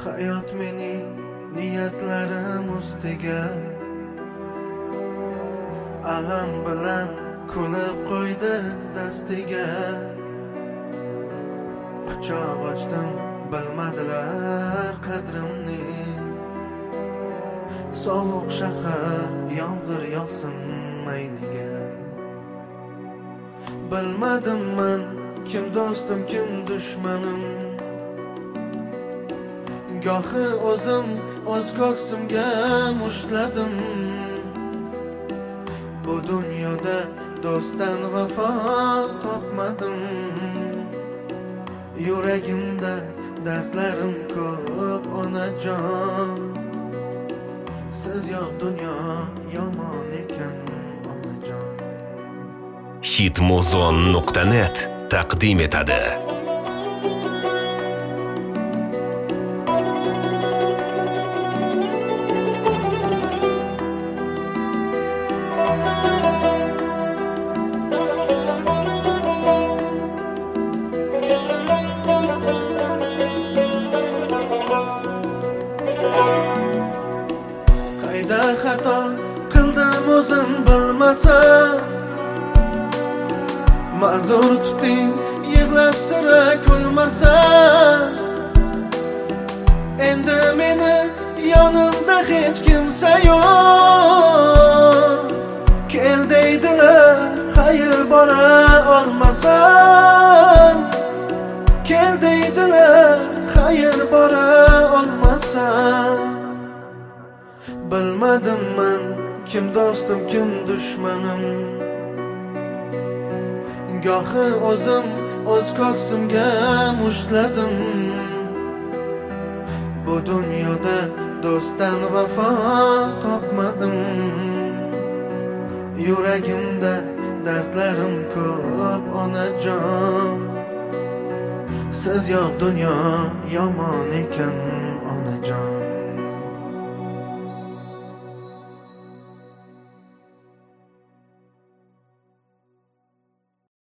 Hayot mening niyatlarim ustiga alam bilan kulib qo'ydi dastiga. Quchoq ochdim, bilmadilar qadrimni. Sovuq shahar yomg'ir yog'sin mayliga. Bilmadim men kim do'stim, kim dushmanim. Gohi o'zim o'z ko'ksimga mushtladim. Bu dunyoda do'stdan vafo topmadim. Yuragimda dardlarim ko'p onajon. Siz yo'q dunyo yomon ekan onajon. Hitmuzon.net taqdim etadi. Qayda xato qildim o'zim bilmasam, ma'zur tuting, yig'lab sira kulmasam. Endi meni yonimda hech kimsa yo'q. Kel deydilar, xayr bora olmasam. Kel deydilar, xayr bora olmasam. Bilmadim men kim do'stim, kim dushmanim. Gohi o'zim o'z ko'ksimga mushtladim. Bu dunyoda do'stdan vafo topmadim. Yuragimda dardlarim ko'p onajon. Siz yo'q dunyo yomon ekan onajon.